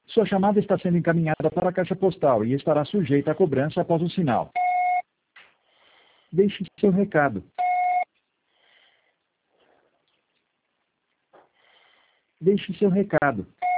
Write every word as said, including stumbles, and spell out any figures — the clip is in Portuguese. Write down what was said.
Sua chamada está sendo encaminhada para a caixa postal e estará sujeita a cobrança após o sinal. Deixe seu recado. Deixe seu recado.